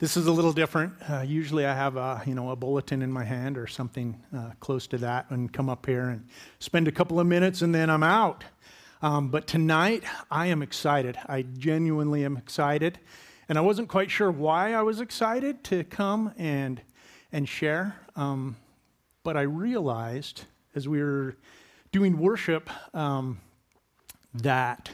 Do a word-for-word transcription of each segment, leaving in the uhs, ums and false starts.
This is a little different. Uh, usually I have a, you know, a bulletin in my hand or something uh, close to that and come up here and spend a couple of minutes and then I'm out. Um, but tonight I am excited. I genuinely am excited. And I wasn't quite sure why I was excited to come and and share. Um, but I realized as we were doing worship um, that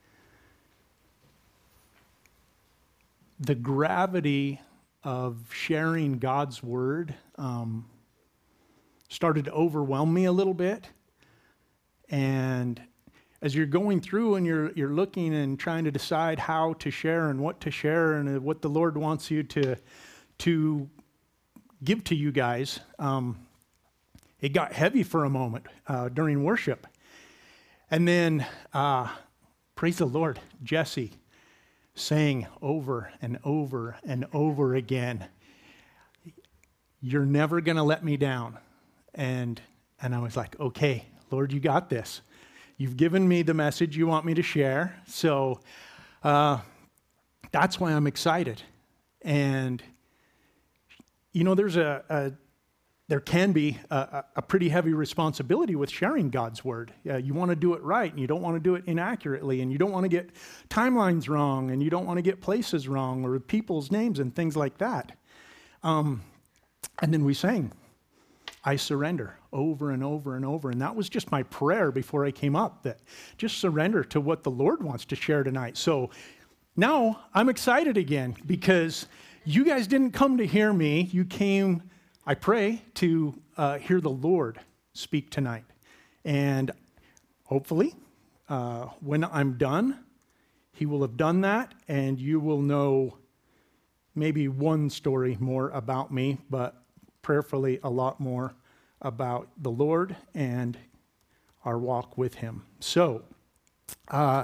the gravity of sharing God's word um, started to overwhelm me a little bit. And as you're going through and you're you're looking and trying to decide how to share and what to share and what the Lord wants you to to give to you guys, um, it got heavy for a moment uh, during worship. And then, uh, praise the Lord, Jesse saying over and over and over again, "You're never going to let me down." And and I was like, okay, Lord, you got this. You've given me the message you want me to share. So uh, that's why I'm excited. And, you know, there's a, a there can be a, a pretty heavy responsibility with sharing God's word. Uh, you want to do it right, and you don't want to do it inaccurately, and you don't want to get timelines wrong, and you don't want to get places wrong, or people's names and things like that. Um, and then we sang, "I surrender," over and over and over. And that was just my prayer before I came up, that just surrender to what the Lord wants to share tonight. So now I'm excited again because you guys didn't come to hear me. You came, I pray, to uh, hear the Lord speak tonight. And hopefully, uh, when I'm done, he will have done that, and you will know maybe one story more about me, but prayerfully a lot more about the Lord and our walk with him. So, uh,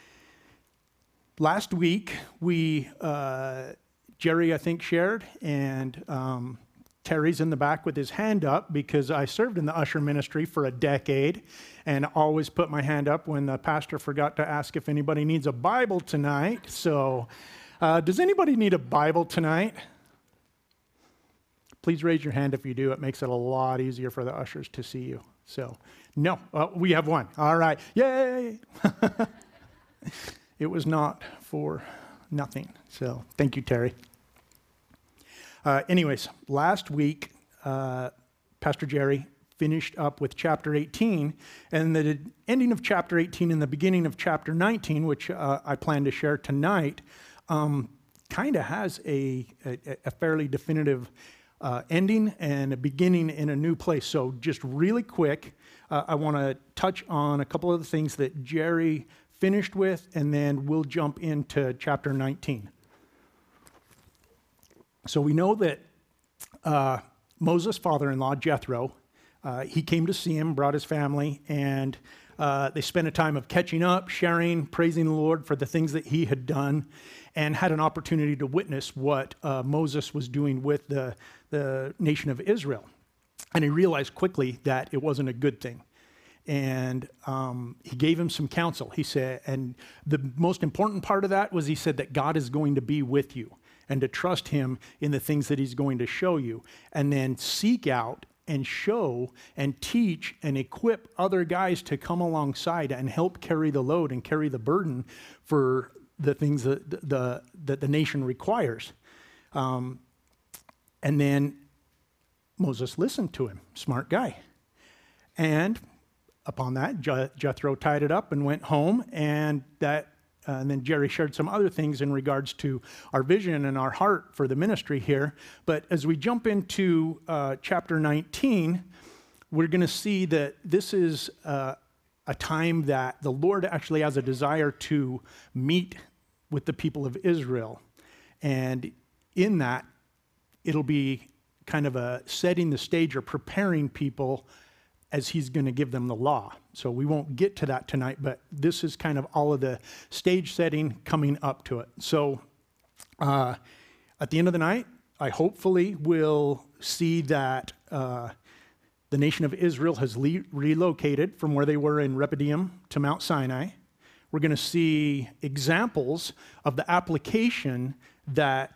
last week, we, uh, Jerry, I think, shared, and um, Terry's in the back with his hand up because I served in the usher ministry for a decade and always put my hand up when the pastor forgot to ask if anybody needs a Bible tonight. So, uh, does anybody need a Bible tonight? Please raise your hand if you do. It makes it a lot easier for the ushers to see you. So, no, uh, we have one. All right. Yay! It was not for nothing. So, thank you, Terry. Uh, anyways, last week, uh, Pastor Jerry finished up with chapter eighteen, and the ending of chapter eighteen and the beginning of chapter nineteen, which uh, I plan to share tonight, um, kind of has a, a, a fairly definitive Uh, ending and a beginning in a new place. So just really quick, uh, I want to touch on a couple of the things that Jerry finished with, and then we'll jump into chapter nineteen. So we know that uh, Moses' father-in-law, Jethro, uh, he came to see him, brought his family, and uh, they spent a time of catching up, sharing, praising the Lord for the things that he had done, and had an opportunity to witness what uh, Moses was doing with the, the nation of Israel. And he realized quickly that it wasn't a good thing. And um, he gave him some counsel. He said, and the most important part of that was he said that God is going to be with you and to trust him in the things that he's going to show you. And then seek out and show and teach and equip other guys to come alongside and help carry the load and carry the burden for the things that the, that the nation requires. Um, and then Moses listened to him, smart guy. And upon that, Je- Jethro tied it up and went home, and that uh, and then Jerry shared some other things in regards to our vision and our heart for the ministry here. But as we jump into uh, chapter nineteen, we're going to see that this is uh, a time that the Lord actually has a desire to meet with the people of Israel. And in that, it'll be kind of a setting the stage or preparing people as he's going to give them the law. So we won't get to that tonight, but this is kind of all of the stage setting coming up to it. So uh, at the end of the night, I hopefully will see that uh, the nation of Israel has le- relocated from where they were in Rephidim to Mount Sinai. We're going to see examples of the application that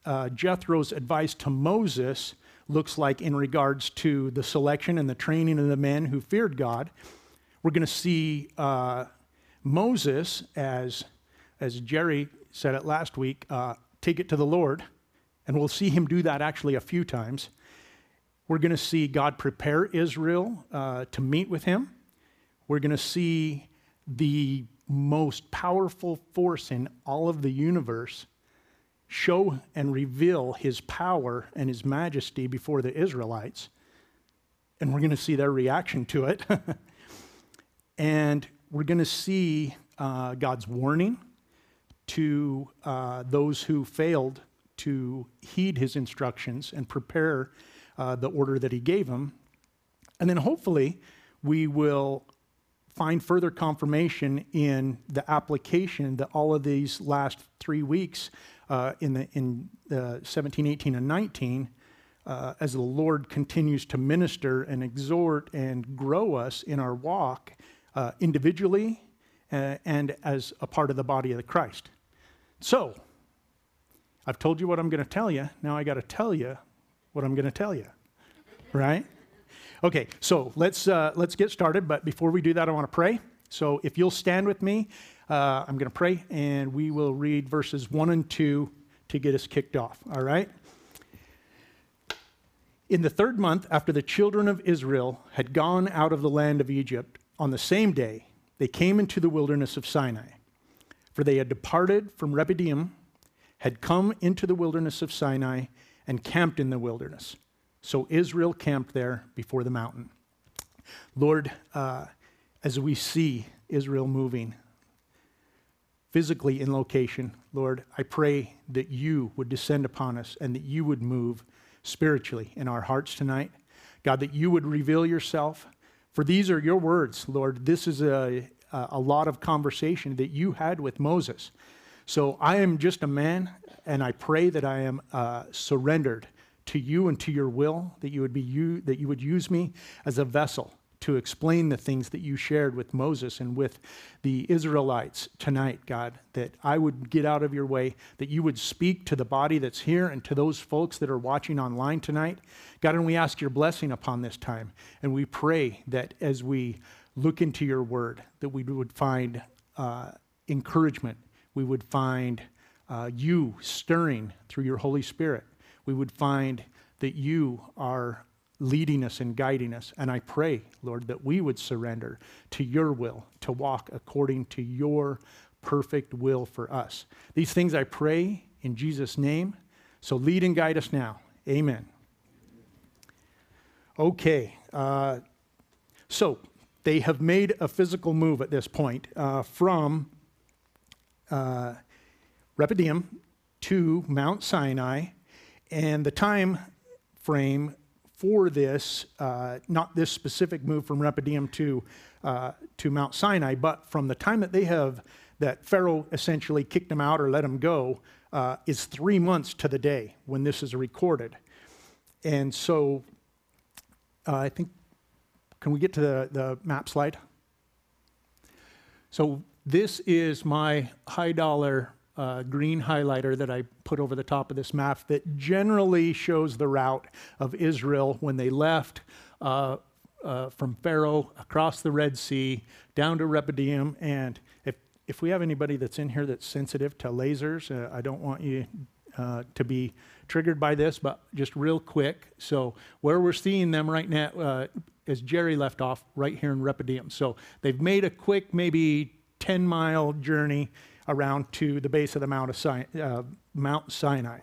uh, Jethro's advice to Moses looks like in regards to the selection and the training of the men who feared God. We're going to see uh, Moses, as, as Jerry said it last week, uh, take it to the Lord, and we'll see him do that actually a few times. We're going to see God prepare Israel uh, to meet with him. We're going to see the most powerful force in all of the universe show and reveal his power and his majesty before the Israelites. And we're going to see their reaction to it. And we're going to see uh, God's warning to uh, those who failed to heed his instructions and prepare uh, the order that he gave them. And then hopefully we will find further confirmation in the application that all of these last three weeks uh, in the in uh, seventeen, eighteen, and nineteen, uh, as the Lord continues to minister and exhort and grow us in our walk uh, individually uh, and as a part of the body of the Christ. So, I've told you what I'm going to tell you. Now I got to tell you what I'm going to tell you, right? Okay, so let's uh, let's get started. But before we do that, I want to pray. So if you'll stand with me, uh, I'm going to pray, and we will read verses one and two to get us kicked off. All right. In the third month after the children of Israel had gone out of the land of Egypt, on the same day they came into the wilderness of Sinai, for they had departed from Rephidim, had come into the wilderness of Sinai, and camped in the wilderness. So Israel camped there before the mountain. Lord, uh, as we see Israel moving physically in location, Lord, I pray that you would descend upon us and that you would move spiritually in our hearts tonight. God, that you would reveal yourself. For these are your words, Lord. This is a, a lot of conversation that you had with Moses. So I am just a man, and I pray that I am uh, surrendered to you and to your will, that you would be you, that you would use me as a vessel to explain the things that you shared with Moses and with the Israelites tonight, God, that I would get out of your way, that you would speak to the body that's here and to those folks that are watching online tonight. God, and we ask your blessing upon this time, and we pray that as we look into your word, that we would find uh, encouragement, we would find uh, you stirring through your Holy Spirit. We would find that you are leading us and guiding us. And I pray, Lord, that we would surrender to your will, to walk according to your perfect will for us. These things I pray in Jesus' name. So lead and guide us now. Amen. Okay. Uh, so they have made a physical move at this point uh, from uh, Rephidim to Mount Sinai. And the time frame for this, uh, not this specific move from Rephidim to uh, to Mount Sinai, but from the time that they have, that Pharaoh essentially kicked them out or let them go, uh, is three months to the day when this is recorded. And so uh, I think, can we get to the, the map slide? So this is my high dollar Uh, green highlighter that I put over the top of this map that generally shows the route of Israel when they left uh, uh, from Pharaoh across the Red Sea down to Rephidim. And if if we have anybody that's in here that's sensitive to lasers, uh, I don't want you uh, to be triggered by this, but just real quick. So where we're seeing them right now, uh, as Jerry left off, right here in Rephidim. So they've made a quick, maybe ten mile journey around to the base of the Mount, of Sinai, uh, Mount Sinai.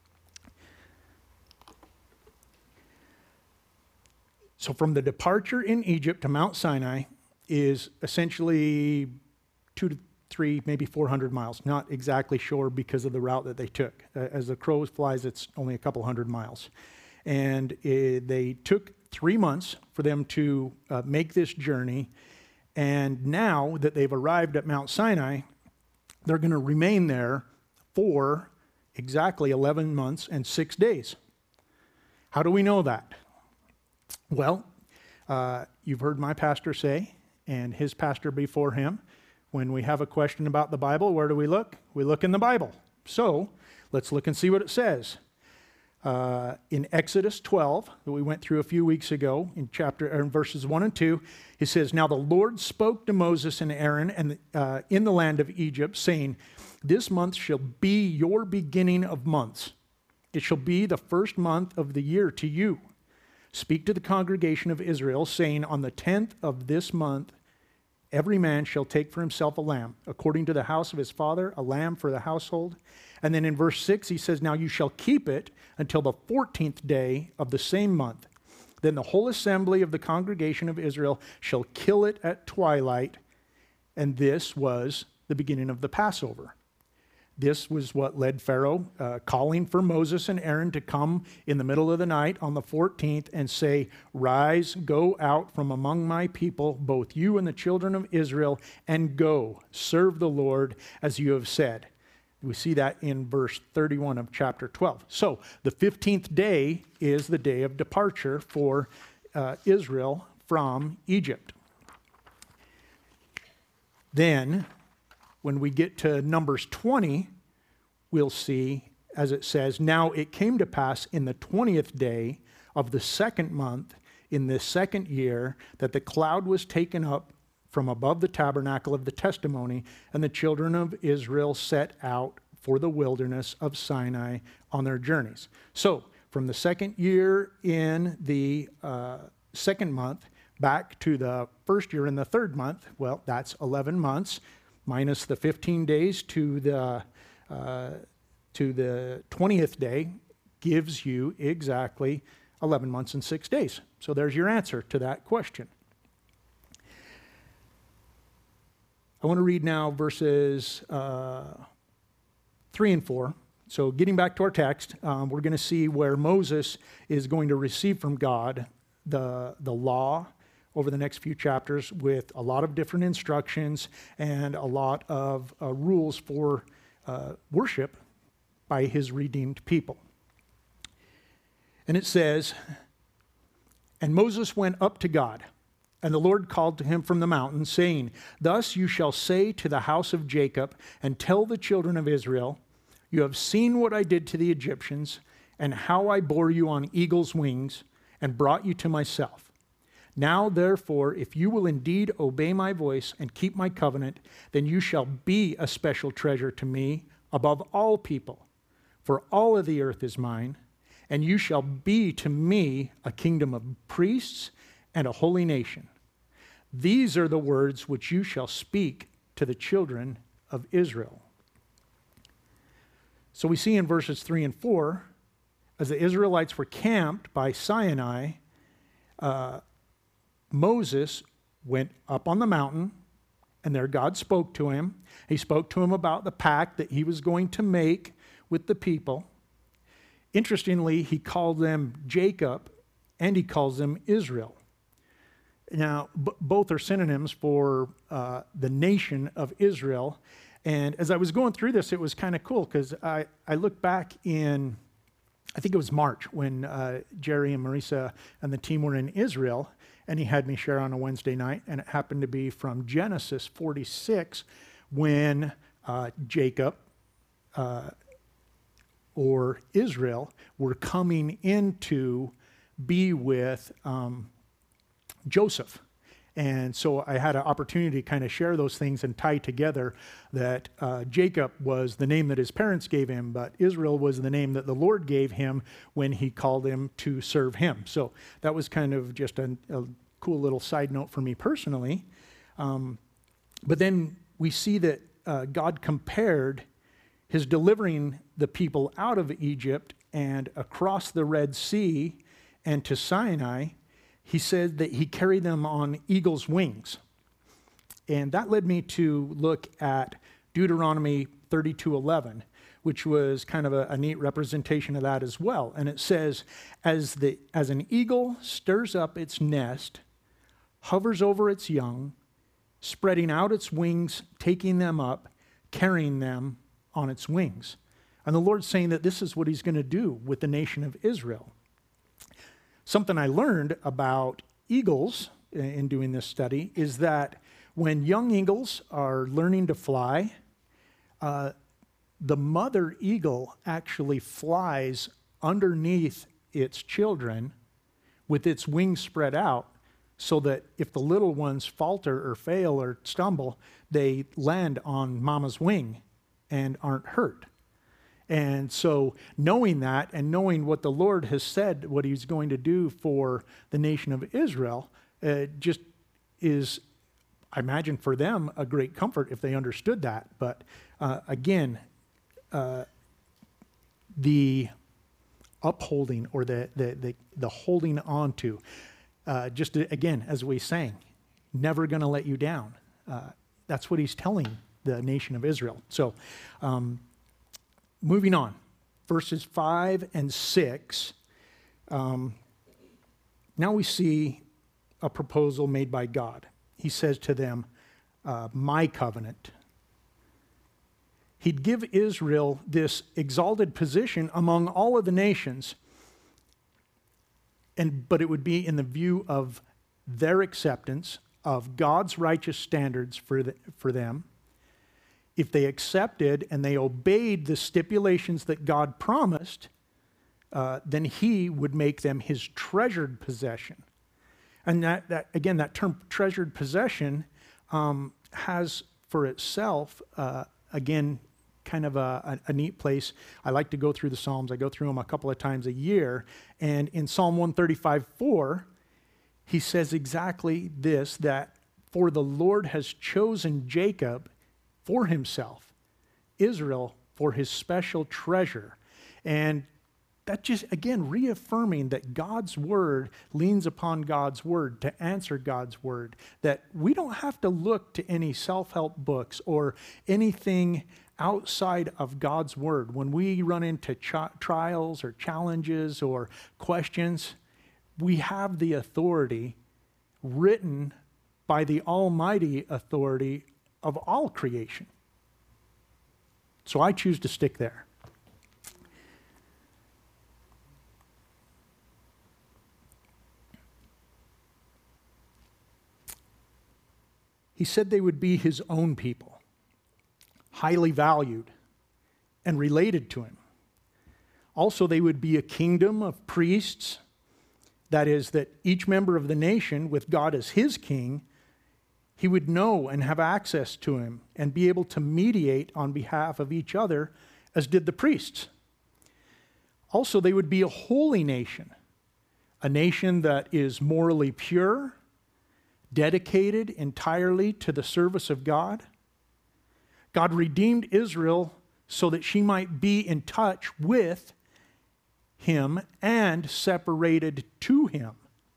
So from the departure in Egypt to Mount Sinai is essentially two to three, maybe four hundred miles. Not exactly sure because of the route that they took. Uh, as the crow flies, it's only a couple hundred miles. And it, they took three months for them to uh, make this journey. And now that they've arrived at Mount Sinai, they're going to remain there for exactly eleven months and six days. How do we know that? Well, uh, you've heard my pastor say, and his pastor before him, when we have a question about the Bible, where do we look? We look in the Bible. So Let's look and see what it says. Uh, in Exodus twelve, that we went through a few weeks ago, in chapter or in verses one and two, he says, "Now the Lord spoke to Moses and Aaron and uh, in the land of Egypt, saying, This month shall be your beginning of months. It shall be the first month of the year to you. Speak to the congregation of Israel, saying, On the tenth of this month, every man shall take for himself a lamb, according to the house of his father, a lamb for the household." And then in verse six, he says, "Now you shall keep it until the fourteenth day of the same month. Then the whole assembly of the congregation of Israel shall kill it at twilight." And this was the beginning of the Passover. This was what led Pharaoh uh, calling for Moses and Aaron to come in the middle of the night on the fourteenth and say, "Rise, go out from among my people, both you and the children of Israel, and go, serve the Lord as you have said." We see that in verse thirty-one of chapter twelve. So the fifteenth day is the day of departure for uh, Israel from Egypt. Then, when we get to Numbers twenty, we'll see, as it says, "Now it came to pass in the twentieth day of the second month, in the second year, that the cloud was taken up from above the tabernacle of the testimony, and the children of Israel set out for the wilderness of Sinai on their journeys." So, from the second year in the uh, second month back to the first year in the third month, well, that's eleven months, minus the fifteen days to the uh, to the twentieth day, gives you exactly eleven months and six days. So there's your answer to that question. I want to read now verses uh, three and four. So getting back to our text, um, we're going to see where Moses is going to receive from God the, the law over the next few chapters with a lot of different instructions and a lot of uh, rules for uh, worship by his redeemed people. And it says, "And Moses went up to God, and the Lord called to him from the mountain, saying, Thus you shall say to the house of Jacob, and tell the children of Israel, You have seen what I did to the Egyptians, and how I bore you on eagle's wings, and brought you to myself. Now, therefore, if you will indeed obey my voice and keep my covenant, then you shall be a special treasure to me above all people, for all of the earth is mine, and you shall be to me a kingdom of priests and a holy nation. These are the words which you shall speak to the children of Israel." So we see in verses three and four, as the Israelites were camped by Sinai, uh, Moses went up on the mountain, and there God spoke to him. He spoke to him about the pact that he was going to make with the people. Interestingly, he called them Jacob, and he calls them Israel. Now, b- both are synonyms for uh, the nation of Israel. And as I was going through this, it was kind of cool because I, I looked back in, I think it was March, when uh, Jerry and Marisa and the team were in Israel, and he had me share on a Wednesday night, and it happened to be from Genesis forty-six, when uh, Jacob uh, or Israel were coming in to be with um, Joseph. And so I had an opportunity to kind of share those things and tie together that uh, Jacob was the name that his parents gave him, but Israel was the name that the Lord gave him when he called him to serve him. So that was kind of just a, a cool little side note for me personally. Um, but then we see that uh, God compared his delivering the people out of Egypt and across the Red Sea and to Sinai. He said that he carried them on eagle's wings. And that led me to look at Deuteronomy thirty-two eleven, which was kind of a, a neat representation of that as well. And it says, as, the, as an eagle stirs up its nest, hovers over its young, spreading out its wings, taking them up, carrying them on its wings. And the Lord's saying that this is what he's going to do with the nation of Israel. Something I learned about eagles in doing this study is that when young eagles are learning to fly, uh, the mother eagle actually flies underneath its children with its wings spread out so that if the little ones falter or fail or stumble, they land on mama's wing and aren't hurt. And so knowing that and knowing what the Lord has said, what he's going to do for the nation of Israel, uh, just is, I imagine for them, a great comfort if they understood that. But uh, again, uh, the upholding or the, the, the, the holding on to, uh, just to, again, as we sang, never going to let you down. Uh, that's what he's telling the nation of Israel. So, um, moving on, verses five and six. Um, now we see a proposal made by God. He says to them, uh, my covenant. He'd give Israel this exalted position among all of the nations, and but it would be in the view of their acceptance of God's righteous standards for, the, for them. If they accepted and they obeyed the stipulations that God promised, uh, then he would make them his treasured possession. And that, that again, that term treasured possession um, has for itself, uh, again, kind of a, a, a neat place. I like to go through the Psalms. I go through them a couple of times a year. And in Psalm one thirty-five, four, he says exactly this, that for the Lord has chosen Jacob for himself, Israel for his special treasure. And that just, again, reaffirming that God's word leans upon God's word to answer God's word, that we don't have to look to any self-help books or anything outside of God's word. When we run into ch- trials or challenges or questions, we have the authority written by the almighty authority of all creation. So I choose to stick there. He said they would be his own people, highly valued and related to him. Also, they would be a kingdom of priests. That is, that each member of the nation, with God as his king, he would know and have access to him and be able to mediate on behalf of each other, as did the priests. Also, they would be a holy nation, a nation that is morally pure, dedicated entirely to the service of God. God redeemed Israel so that she might be in touch with him and separated to him.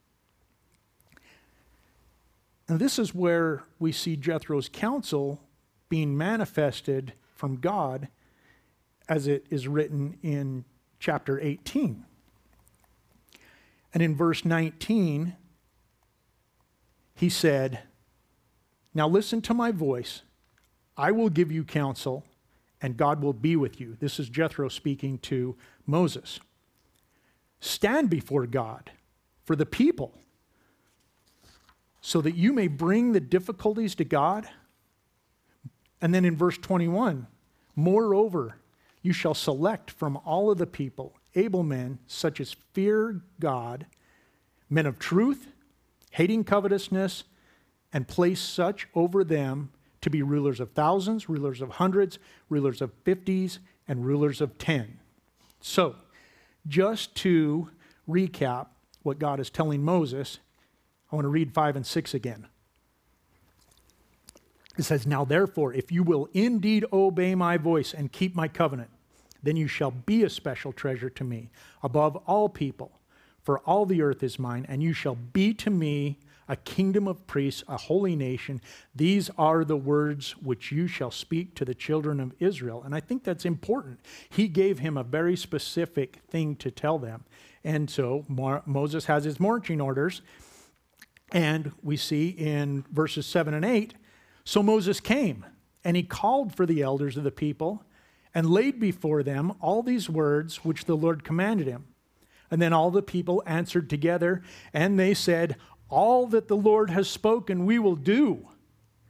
And this is where we see Jethro's counsel being manifested from God as it is written in chapter eighteen. And in verse nineteen, he said, now listen to my voice. I will give you counsel, and God will be with you. This is Jethro speaking to Moses. Stand before God for the people, so that you may bring the difficulties to God. And then in verse twenty-one, moreover, you shall select from all of the people able men, such as fear God, men of truth, hating covetousness, and place such over them to be rulers of thousands, rulers of hundreds, rulers of fifties, and rulers of ten. So, just to recap what God is telling Moses, I want to read five and six again. It says, now therefore, if you will indeed obey my voice and keep my covenant, then you shall be a special treasure to me above all people. For all the earth is mine, and you shall be to me a kingdom of priests, a holy nation. These are the words which you shall speak to the children of Israel. And I think that's important. He gave him a very specific thing to tell them. And so Mo- Moses has his marching orders. And we see in verses seven and eight, so Moses came, and he called for the elders of the people, and laid before them all these words which the Lord commanded him. And then all the people answered together, and they said, all that the Lord has spoken we will do.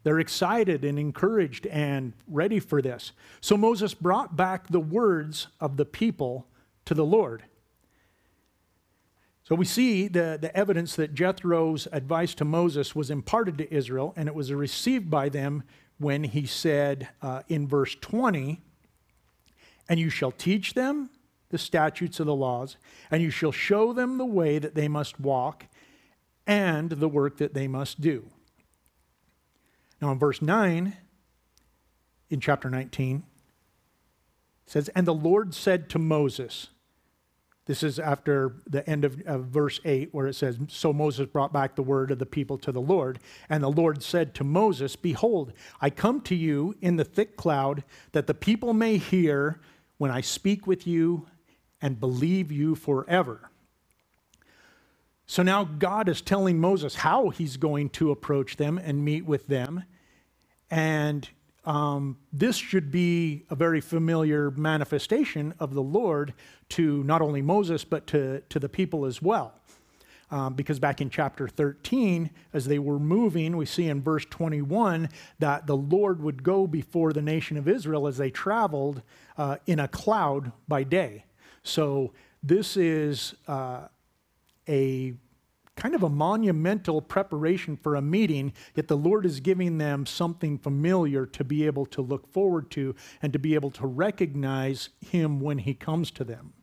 They're excited and encouraged and ready for this. So Moses brought back the words of the people to the Lord. So we see the, the evidence that Jethro's advice to Moses was imparted to Israel, and it was received by them when he said uh, in verse twenty, "And you shall teach them the statutes of the laws, and you shall show them the way that they must walk and the work that they must do." Now in verse nine, in chapter nineteen, it says, "And the Lord said to Moses," this is after the end of, of verse eight, where it says, "So Moses brought back the word of the people to the Lord. And the Lord said to Moses, Behold, I come to you in the thick cloud, that the people may hear when I speak with you and believe you forever." So now God is telling Moses how he's going to approach them and meet with them. And Um, this should be a very familiar manifestation of the Lord to not only Moses, but to, to the people as well. Um, because back in chapter thirteen, as they were moving, we see in verse twenty-one that the Lord would go before the nation of Israel as they traveled uh, in a cloud by day. So this is uh, a kind of a monumental preparation for a meeting, yet the Lord is giving them something familiar to be able to look forward to and to be able to recognize him when he comes to them.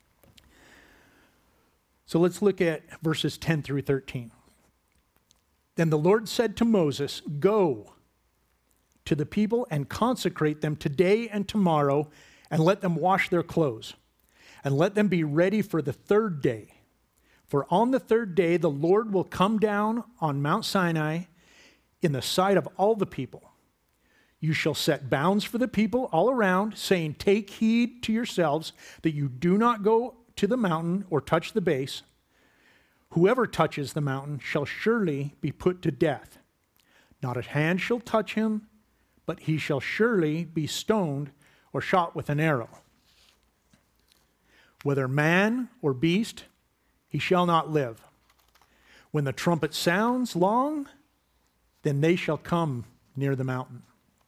So let's look at verses ten through thirteen. "Then the Lord said to Moses, Go to the people and consecrate them today and tomorrow, and let them wash their clothes, and let them be ready for the third day. For on the third day, the Lord will come down on Mount Sinai in the sight of all the people. You shall set bounds for the people all around, saying, Take heed to yourselves that you do not go to the mountain or touch the base. Whoever touches the mountain shall surely be put to death. Not a hand shall touch him, but he shall surely be stoned or shot with an arrow. Whether man or beast, he shall not live. When the trumpet sounds long, then they shall come near the mountain."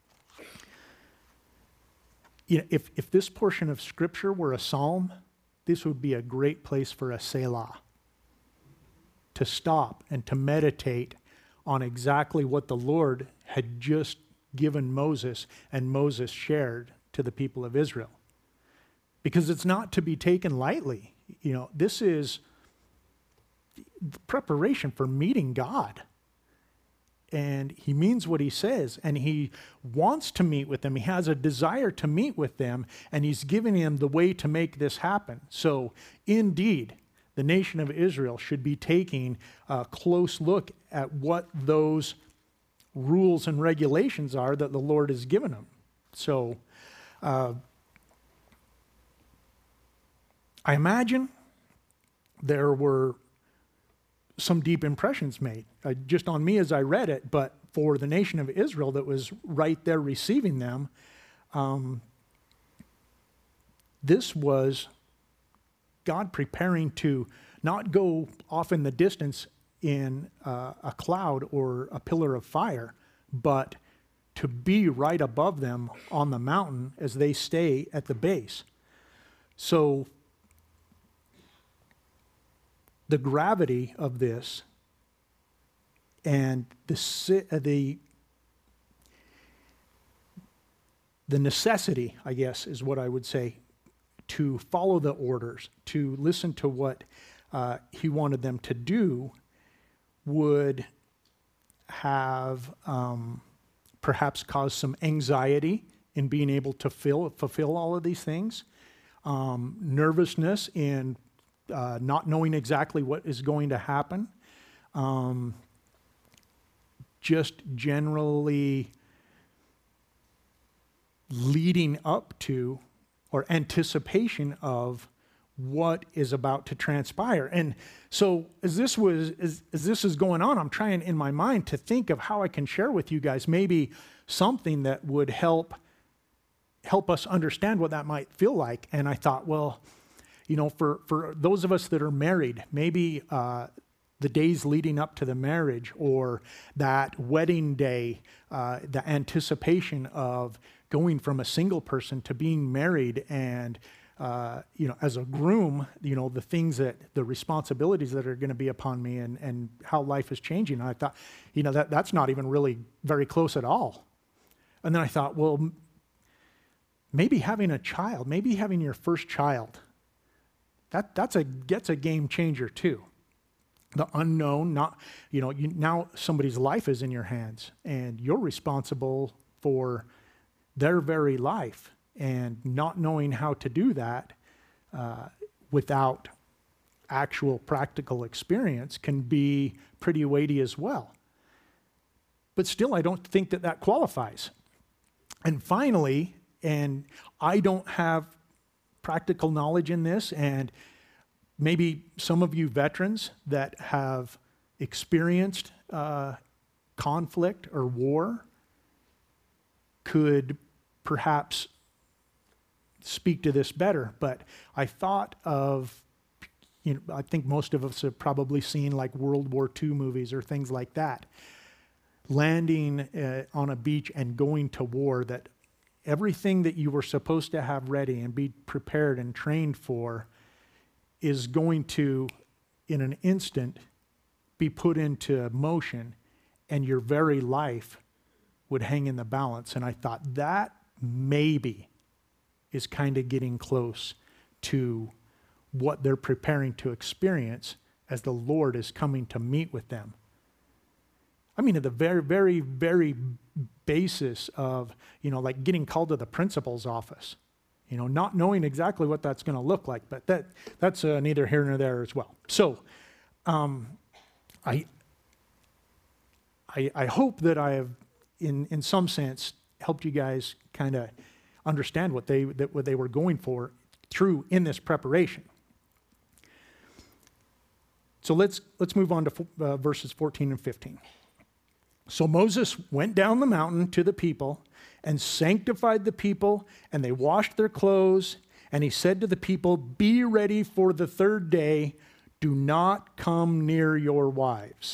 You know, if, if this portion of Scripture were a psalm, this would be a great place for a Selah, to stop and to meditate on exactly what the Lord had just given Moses and Moses shared to the people of Israel. Because it's not to be taken lightly. You know, this is the preparation for meeting God. And he means what he says, and he wants to meet with them. He has a desire to meet with them, and he's giving them the way to make this happen. So indeed, the nation of Israel should be taking a close look at what those rules and regulations are that the Lord has given them. So uh, I imagine there were some deep impressions made, uh, just on me as I read it, but for the nation of Israel that was right there receiving them, um, this was God preparing to not go off in the distance in uh, a cloud or a pillar of fire, but to be right above them on the mountain as they stay at the base. So the gravity of this and the, the, the necessity, I guess, is what I would say, to follow the orders, to listen to what uh, he wanted them to do, would have um, perhaps caused some anxiety in being able to fill, fulfill all of these things, um, nervousness in Uh, not knowing exactly what is going to happen, um, just generally leading up to or anticipation of what is about to transpire. And so as this was as, as this is going on, I'm trying in my mind to think of how I can share with you guys maybe something that would help help us understand what that might feel like. And I thought, well, you know, for, for those of us that are married, maybe uh, the days leading up to the marriage, or that wedding day, uh, the anticipation of going from a single person to being married, and uh, you know, as a groom, you know, the things that, the responsibilities that are going to be upon me, and, and how life is changing. And I thought, you know, that that's not even really very close at all. And then I thought, well, maybe having a child, maybe having your first child, that that's a gets a game changer too. The unknown, not, you know, you, now somebody's life is in your hands, and you're responsible for their very life, and not knowing how to do that uh, without actual practical experience can be pretty weighty as well. But still, I don't think that that qualifies. And finally, and I don't have practical knowledge in this, and maybe some of you veterans that have experienced uh, conflict or war could perhaps speak to this better. But I thought of, you know, I think most of us have probably seen like World War Two movies or things like that. Landing uh, on a beach and going to war, that everything that you were supposed to have ready and be prepared and trained for is going to, in an instant, be put into motion, and your very life would hang in the balance. And I thought that maybe is kind of getting close to what they're preparing to experience as the Lord is coming to meet with them. I mean, at the very, very, very basis of, you know, like getting called to the principal's office. You know, not knowing exactly what that's going to look like, but that that's uh, neither here nor there as well. So, um, I, I I hope that I have, in in some sense, helped you guys kind of understand what they that what they were going for through in this preparation. So let's let's move on to uh, verses fourteen and fifteen. So Moses went down the mountain to the people and sanctified the people, and they washed their clothes. And he said to the people, "Be ready for the third day. Do not come near your wives."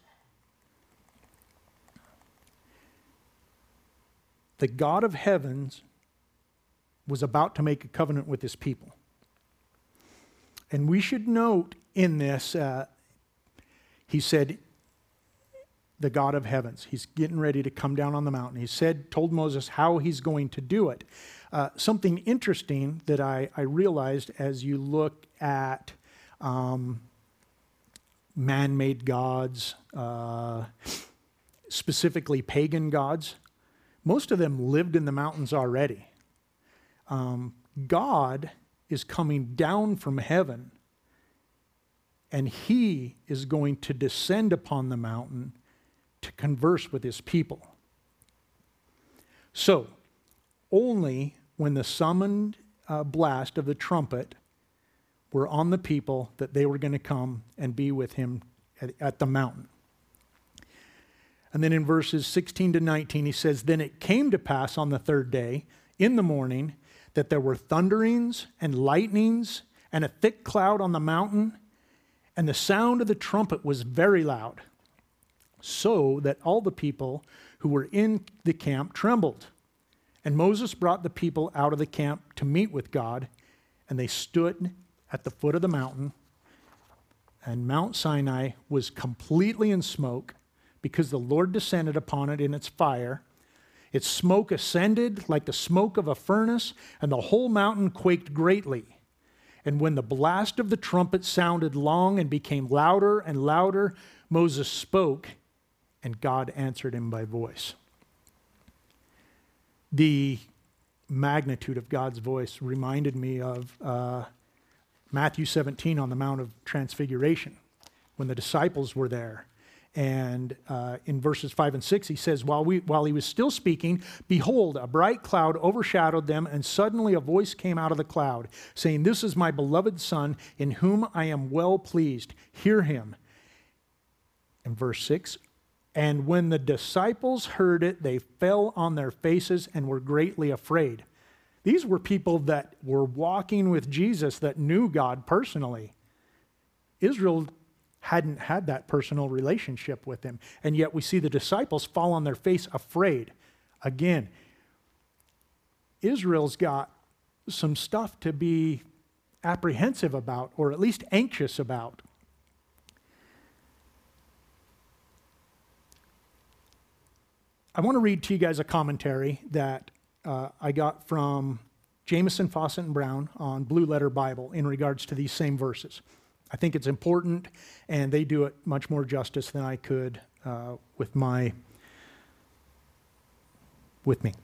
The God of heavens was about to make a covenant with his people. And we should note in this, uh, he said, the God of heavens. He's getting ready to come down on the mountain. He said, told Moses how he's going to do it. Uh, something interesting that I, I realized as you look at um, man-made gods, uh, specifically pagan gods, most of them lived in the mountains already. Um, God is coming down from heaven, and he is going to descend upon the mountain to converse with his people. So, only when the summoned uh, blast of the trumpet were on the people that they were going to come and be with him at, at the mountain. And then in verses sixteen to nineteen, he says, "Then it came to pass on the third day, in the morning, that there were thunderings and lightnings and a thick cloud on the mountain, and the sound of the trumpet was very loud, so that all the people who were in the camp trembled. And Moses brought the people out of the camp to meet with God, and they stood at the foot of the mountain, and Mount Sinai was completely in smoke, because the Lord descended upon it in its fire. Its smoke ascended like the smoke of a furnace, and the whole mountain quaked greatly. And when the blast of the trumpet sounded long and became louder and louder, Moses spoke, and God answered him by voice." The magnitude of God's voice reminded me of uh, Matthew seventeen on the Mount of Transfiguration, when the disciples were there. And uh, in verses five and six, he says, while, we, while he was still speaking, behold, a bright cloud overshadowed them, and suddenly a voice came out of the cloud, saying, "This is my beloved Son, in whom I am well pleased. Hear him." In verse six, "And when the disciples heard it, they fell on their faces and were greatly afraid." These were people that were walking with Jesus that knew God personally. Israel hadn't had that personal relationship with him. And yet we see the disciples fall on their face afraid. Again, Israel's got some stuff to be apprehensive about, or at least anxious about. I want to read to you guys a commentary that uh, I got from Jamieson, Fawcett, and Brown on Blue Letter Bible in regards to these same verses. I think it's important, and they do it much more justice than I could uh, with my, with me.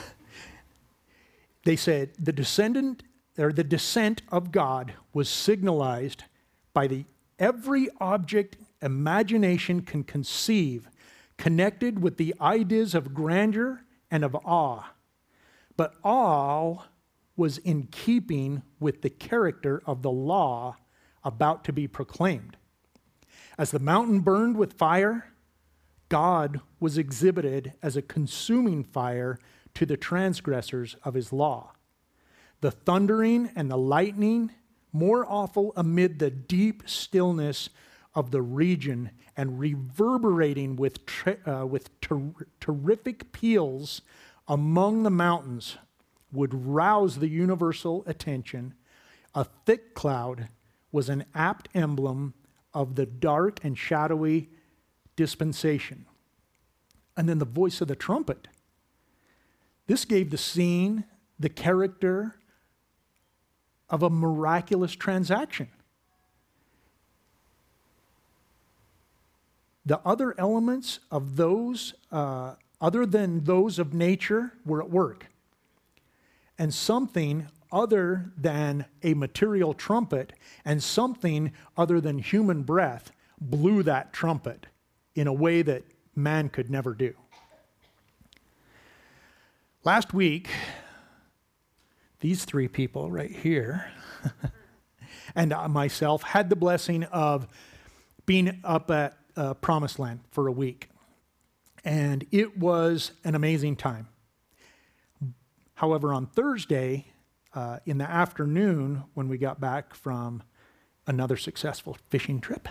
They said, the descendant, or the descent of God was signalized by the every object imagination can conceive, connected with the ideas of grandeur and of awe. But all was in keeping with the character of the law about to be proclaimed. As the mountain burned with fire, God was exhibited as a consuming fire to the transgressors of his law. The thundering and the lightning, more awful amid the deep stillness of the region and reverberating with, ter- uh, with ter- terrific peals among the mountains, would rouse the universal attention. A thick cloud was an apt emblem of the dark and shadowy dispensation. And then the voice of the trumpet. This gave the scene the character of a miraculous transaction. The other elements of those, uh, other than those of nature, were at work. And something other than a material trumpet and something other than human breath blew that trumpet in a way that man could never do. Last week, these three people right here and myself had the blessing of being up at uh, Promised Land for a week. And it was an amazing time. However, on Thursday, uh, in the afternoon, when we got back from another successful fishing trip,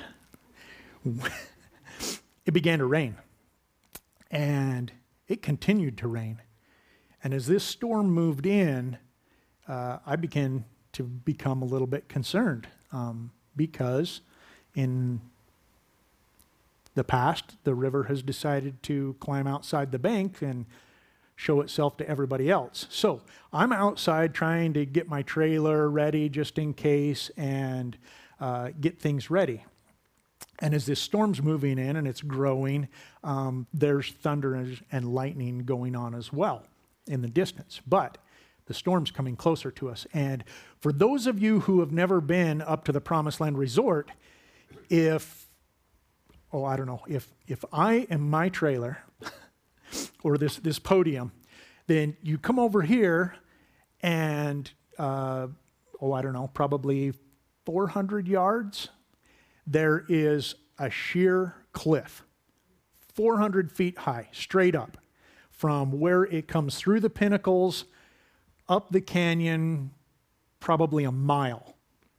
it began to rain. And it continued to rain. And as this storm moved in, uh, I began to become a little bit concerned um, because in the past, the river has decided to climb outside the bank and show itself to everybody else. So I'm outside trying to get my trailer ready just in case and uh, get things ready. And as this storm's moving in and it's growing, um, there's thunder and lightning going on as well in the distance. But the storm's coming closer to us. And for those of you who have never been up to the Promised Land Resort, if, oh, I don't know, if if I am my trailer or this, this podium, then you come over here and, uh, oh, I don't know, probably four hundred yards, there is a sheer cliff, four hundred feet high, straight up, from where it comes through the pinnacles, up the canyon, probably a mile.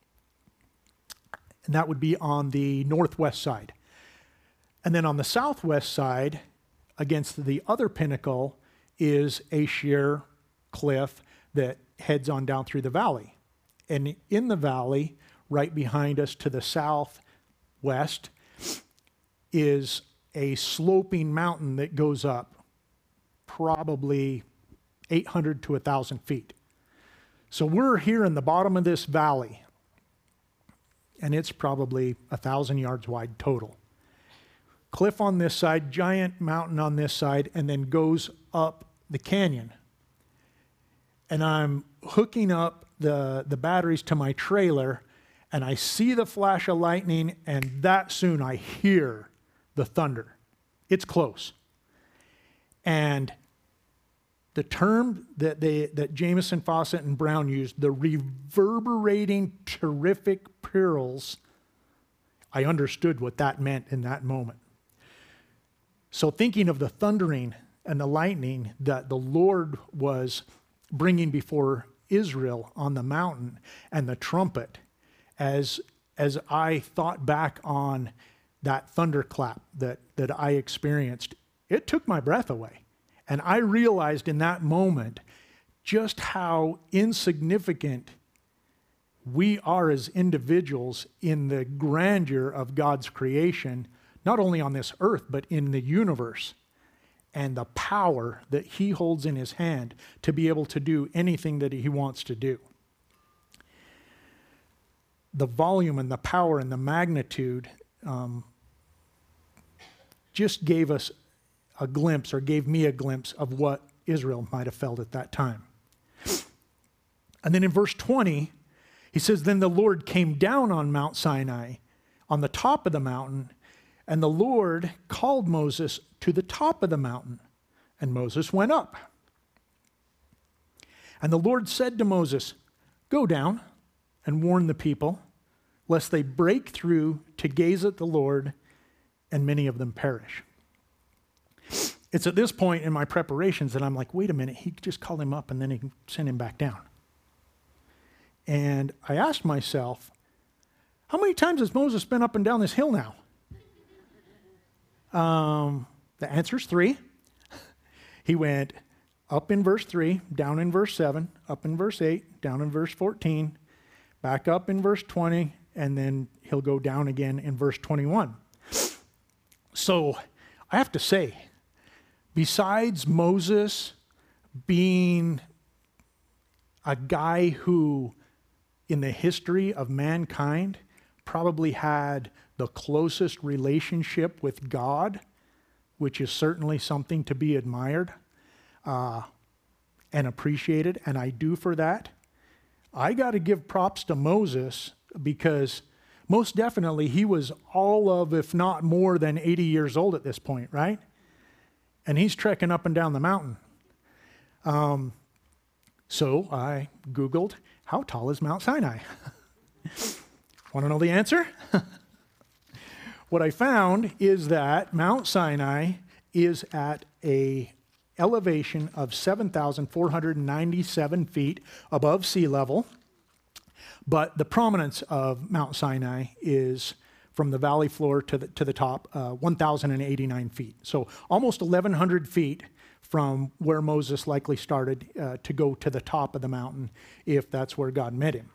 And that would be on the northwest side. And then on the southwest side, against the other pinnacle, is a sheer cliff that heads on down through the valley. And in the valley, right behind us to the southwest, is a sloping mountain that goes up probably eight hundred to one thousand feet. So we're here in the bottom of this valley, and it's probably one thousand yards wide total. Cliff on this side, giant mountain on this side, and then goes up the canyon. And I'm hooking up the, the batteries to my trailer, and I see the flash of lightning, and that soon I hear the thunder. It's close. And the term that they that Jamieson, Fawcett, and Brown used, the reverberating terrific pearls, I understood what that meant in that moment. So thinking of the thundering and the lightning that the Lord was bringing before Israel on the mountain, and the trumpet, as as I thought back on that thunderclap that, that I experienced, it took my breath away. And I realized in that moment just how insignificant we are as individuals in the grandeur of God's creation, not only on this earth, but in the universe, and the power that he holds in his hand to be able to do anything that he wants to do. The volume and the power and the magnitude um, just gave us a glimpse, or gave me a glimpse of what Israel might have felt at that time. And then in verse twenty, he says, then the Lord came down on Mount Sinai, on the top of the mountain, and the Lord called Moses to the top of the mountain, and Moses went up. And the Lord said to Moses, go down and warn the people, lest they break through to gaze at the Lord, and many of them perish. It's at this point in my preparations that I'm like, wait a minute, he just called him up and then he can send him back down. And I asked myself, how many times has Moses been up and down this hill now? Um, the answer is three. He went up in verse three, down in verse seven, up in verse eight, down in verse fourteen, back up in verse twenty, and then he'll go down again in verse twenty-one. So I have to say, besides Moses being a guy who, in the history of mankind, probably had the closest relationship with God, which is certainly something to be admired uh, and appreciated, and I do for that. I got to give props to Moses, because most definitely he was all of, if not more than eighty years old at this point, right? And he's trekking up and down the mountain. Um, so I Googled, how tall is Mount Sinai? Want to know the answer? What I found is that Mount Sinai is at a elevation of seven thousand four hundred ninety-seven feet above sea level, but the prominence of Mount Sinai is from the valley floor to the, to the top, uh, one thousand eighty-nine feet. So almost eleven hundred feet from where Moses likely started uh, to go to the top of the mountain, if that's where God met him.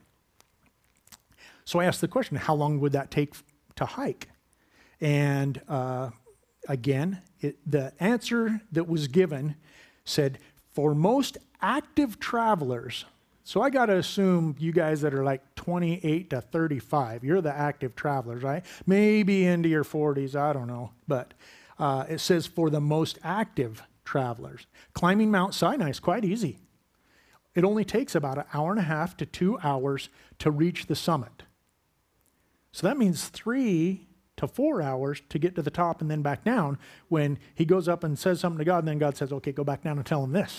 So I asked the question, how long would that take to hike? And uh, again, it, the answer that was given said, for most active travelers, so I got to assume you guys that are like twenty-eight to thirty-five, you're the active travelers, right? Maybe into your forties, I don't know. But uh, it says for the most active travelers, climbing Mount Sinai is quite easy. It only takes about an hour and a half to two hours to reach the summit. So that means three to four hours to get to the top and then back down, when he goes up and says something to God, and then God says, okay, go back down and tell him this.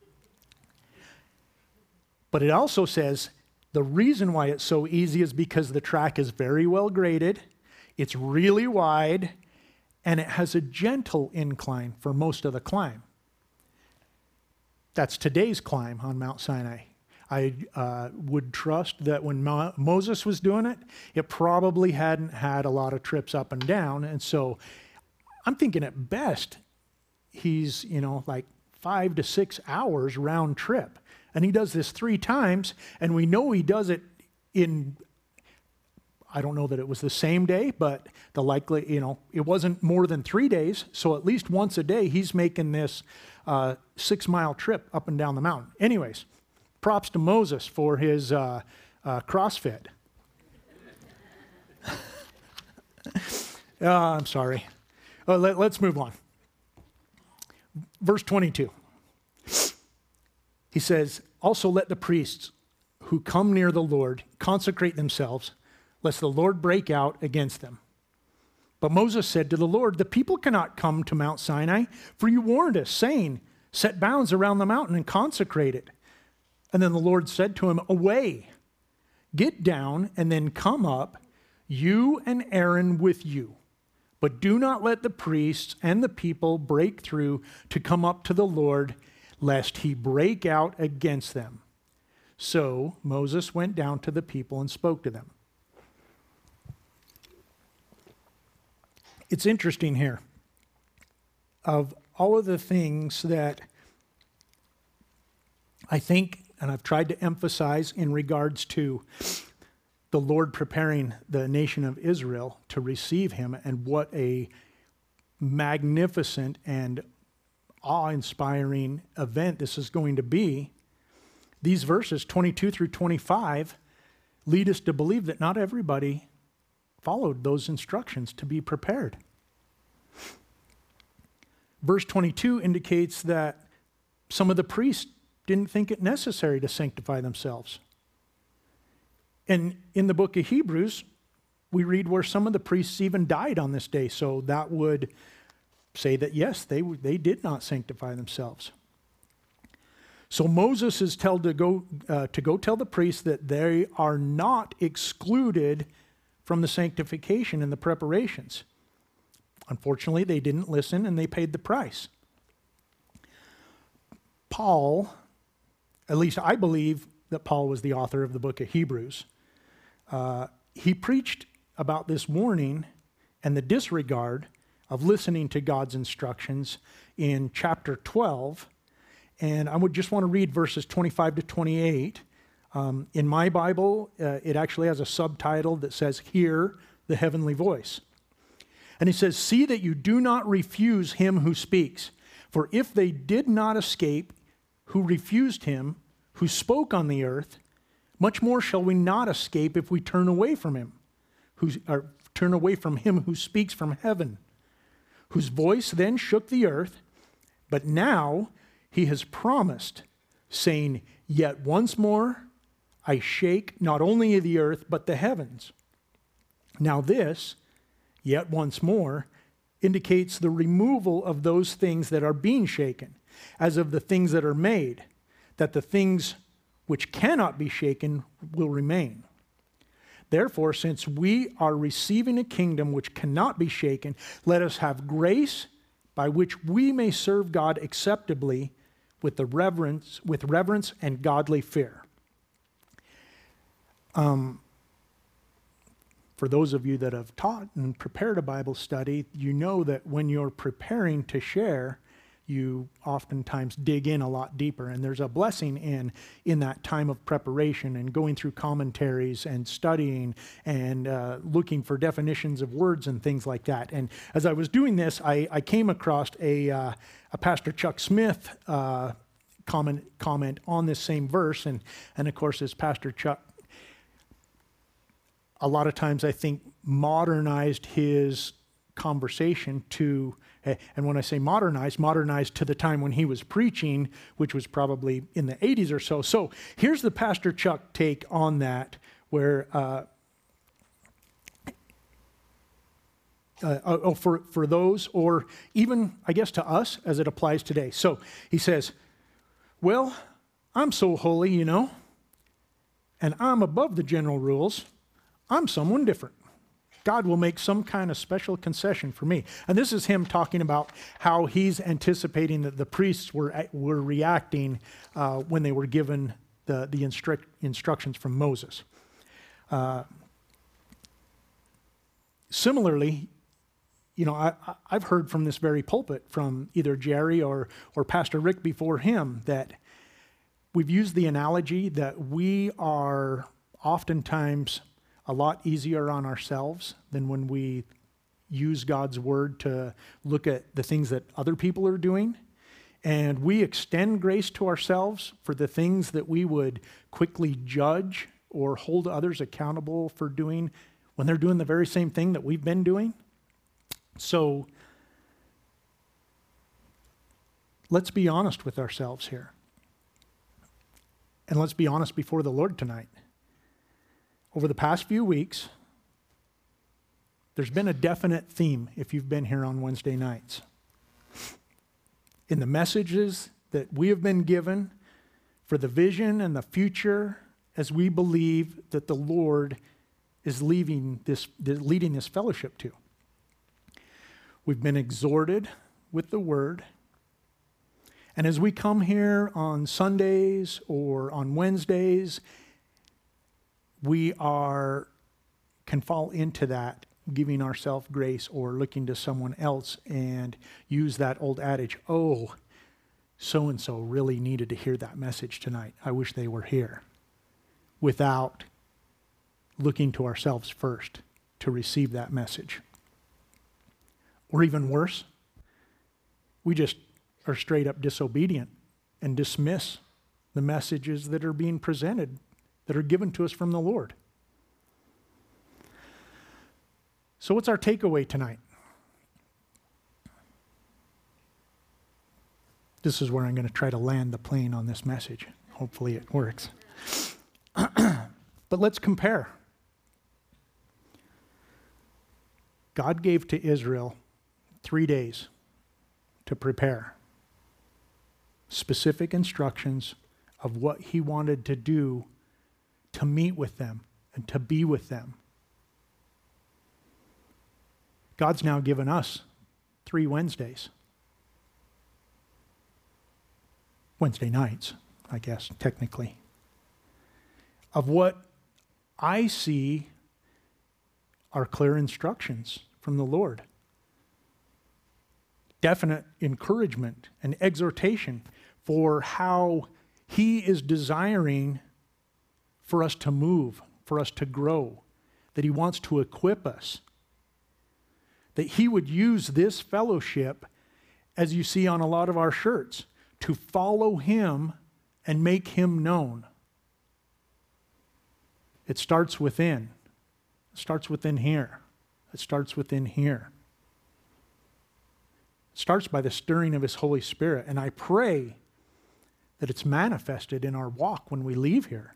But it also says the reason why it's so easy is because the track is very well graded, it's really wide, and it has a gentle incline for most of the climb. That's today's climb on Mount Sinai. I uh, would trust that when Mo- Moses was doing it, it probably hadn't had a lot of trips up and down. And so I'm thinking at best, he's, you know, like five to six hours round trip. And he does this three times, and we know he does it in, I don't know that it was the same day, but the likely, you know, it wasn't more than three days. So at least once a day, he's making this uh, six mile trip up and down the mountain. Anyways, props to Moses for his uh, uh, CrossFit. uh, I'm sorry. Uh, let, let's move on. Verse twenty-two. He says, also let the priests who come near the Lord consecrate themselves, lest the Lord break out against them. But Moses said to the Lord, the people cannot come to Mount Sinai, for you warned us, saying, set bounds around the mountain and consecrate it. And then the Lord said to him, away, get down and then come up, you and Aaron with you. But do not let the priests and the people break through to come up to the Lord, lest he break out against them. So Moses went down to the people and spoke to them. It's interesting here. Of all of the things that I think, and I've tried to emphasize in regards to the Lord preparing the nation of Israel to receive him, and what a magnificent and awe-inspiring event this is going to be, these verses twenty-two through twenty-five lead us to believe that not everybody followed those instructions to be prepared. Verse twenty-two indicates that some of the priests didn't think it necessary to sanctify themselves. And in the book of Hebrews, we read where some of the priests even died on this day. So that would say that, yes, they, they did not sanctify themselves. So Moses is told to go, uh, to go tell the priests that they are not excluded from the sanctification and the preparations. Unfortunately, they didn't listen, and they paid the price. Paul, at least I believe that Paul was the author of the book of Hebrews. Uh, he preached about this warning and the disregard of listening to God's instructions in chapter twelve. And I would just want to read verses twenty-five to twenty-eight. Um, in my Bible, uh, it actually has a subtitle that says, "Hear the Heavenly Voice." And he says, "See that you do not refuse him who speaks. For if they did not escape who refused him, who spoke on the earth, much more shall we not escape if we turn away from him, who, or turn away from him who speaks from heaven, whose voice then shook the earth. But now he has promised, saying, Yet once more I shake not only the earth, but the heavens. Now this, yet once more, indicates the removal of those things that are being shaken, as of the things that are made, that the things which cannot be shaken will remain. Therefore, since we are receiving a kingdom which cannot be shaken, let us have grace by which we may serve God acceptably with the reverence, with reverence and godly fear." Um, for those of you that have taught and prepared a Bible study, you know that when you're preparing to share, you oftentimes dig in a lot deeper. And there's a blessing in, in that time of preparation and going through commentaries and studying and uh, looking for definitions of words and things like that. And as I was doing this, I, I came across a, uh, a Pastor Chuck Smith uh, comment, comment on this same verse. And, and of course, as Pastor Chuck, a lot of times I think modernized his conversation to, and when I say modernized, modernized to the time when he was preaching, which was probably in the eighties or so. So here's the Pastor Chuck take on that, where uh, uh, oh, for, for those, or even, I guess, to us as it applies today. So he says, well, I'm so holy, you know, and I'm above the general rules. I'm someone different. God will make some kind of special concession for me. And this is him talking about how he's anticipating that the priests were, were reacting uh, when they were given the, the instru- instructions from Moses. Uh, similarly, you know, I, I've heard from this very pulpit from either Jerry or, or Pastor Rick before him that we've used the analogy that we are oftentimes a lot easier on ourselves than when we use God's word to look at the things that other people are doing. And we extend grace to ourselves for the things that we would quickly judge or hold others accountable for doing when they're doing the very same thing that we've been doing. So let's be honest with ourselves here. And let's be honest before the Lord tonight. Over the past few weeks, there's been a definite theme if you've been here on Wednesday nights. In the messages that we have been given for the vision and the future, as we believe that the Lord is leaving this, leading this fellowship to. We've been exhorted with the word. And as we come here on Sundays or on Wednesdays, we are can fall into that, giving ourselves grace or looking to someone else and use that old adage, oh, so-and-so really needed to hear that message tonight. I wish they were here. Without looking to ourselves first to receive that message. Or even worse, we just are straight up disobedient and dismiss the messages that are being presented, that are given to us from the Lord. So what's our takeaway tonight? This is where I'm going to try to land the plane on this message. Hopefully it works. But let's compare. God gave to Israel three days to prepare. Specific instructions of what he wanted to do to meet with them and to be with them. God's now given us three Wednesdays. Wednesday nights, I guess, technically. Of what I see are clear instructions from the Lord. Definite encouragement and exhortation for how he is desiring for us to move, for us to grow, that he wants to equip us, that he would use this fellowship, as you see on a lot of our shirts, to follow him and make him known. It starts within. It starts within here. It starts within here. It starts by the stirring of his Holy Spirit. And I pray that it's manifested in our walk when we leave here.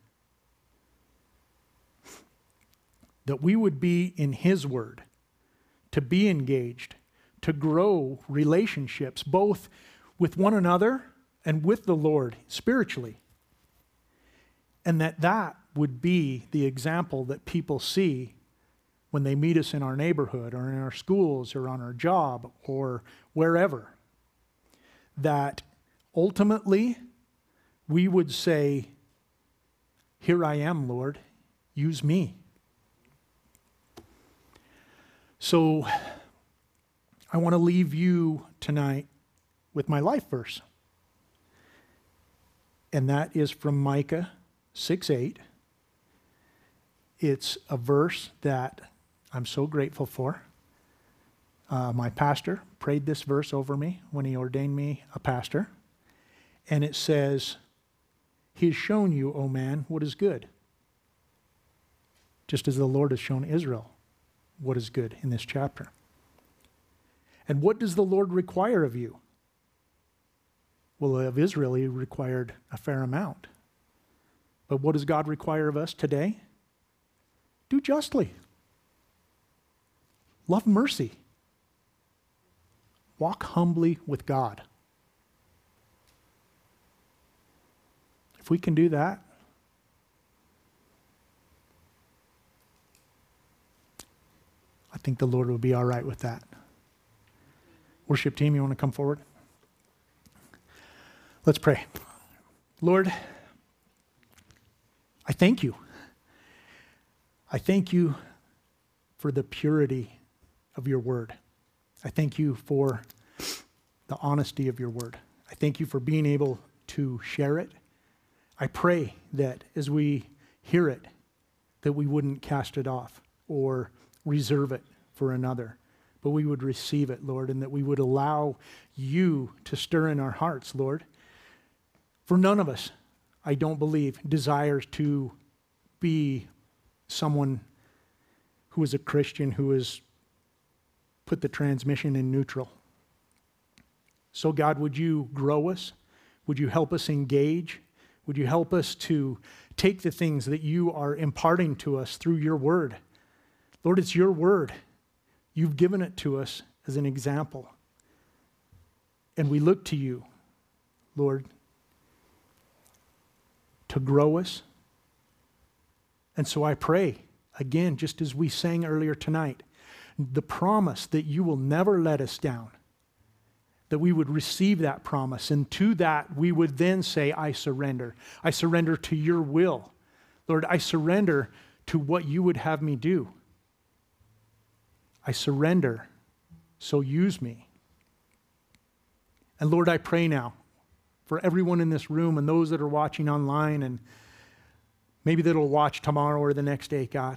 That we would be in his word, to be engaged, to grow relationships, both with one another and with the Lord spiritually. And that that would be the example that people see when they meet us in our neighborhood or in our schools or on our job or wherever. That ultimately we would say, here I am, Lord, use me. So I want to leave you tonight with my life verse. And that is from Micah six eight. It's a verse that I'm so grateful for. Uh, my pastor prayed this verse over me when he ordained me a pastor. And it says, he has shown you, O man, what is good. Just as the Lord has shown Israel what is good in this chapter. And what does the Lord require of you? Well, of Israel, he required a fair amount. But what does God require of us today? Do justly. Love mercy. Walk humbly with God. If we can do that, I think the Lord will be all right with that. Worship team, you want to come forward? Let's pray. Lord, I thank you. I thank you for the purity of your word. I thank you for the honesty of your word. I thank you for being able to share it. I pray that as we hear it, that we wouldn't cast it off or reserve it for another, but we would receive it, Lord, and that we would allow you to stir in our hearts, Lord. For none of us, I don't believe, desires to be someone who is a Christian who has put the transmission in neutral. So God, would you grow us? Would you help us engage? Would you help us to take the things that you are imparting to us through your word? Lord, it's your word. You've given it to us as an example. And we look to you, Lord, to grow us. And so I pray, again, just as we sang earlier tonight, the promise that you will never let us down, that we would receive that promise, and to that we would then say, I surrender. I surrender to your will. Lord, I surrender to what you would have me do. I surrender, so use me. And Lord, I pray now for everyone in this room and those that are watching online and maybe that'll watch tomorrow or the next day, God,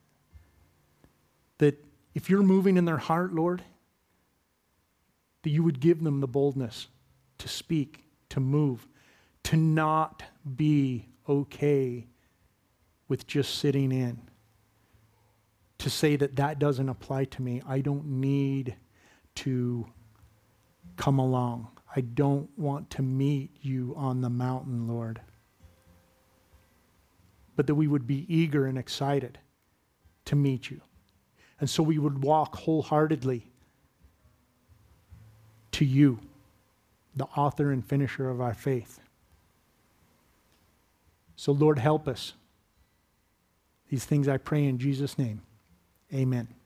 that if you're moving in their heart, Lord, that you would give them the boldness to speak, to move, to not be okay with just sitting in, to say that that doesn't apply to me. I don't need to come along. I don't want to meet you on the mountain, Lord. But that we would be eager and excited to meet you. And so we would walk wholeheartedly to you, the author and finisher of our faith. So Lord, help us. These things I pray in Jesus' name. Amen.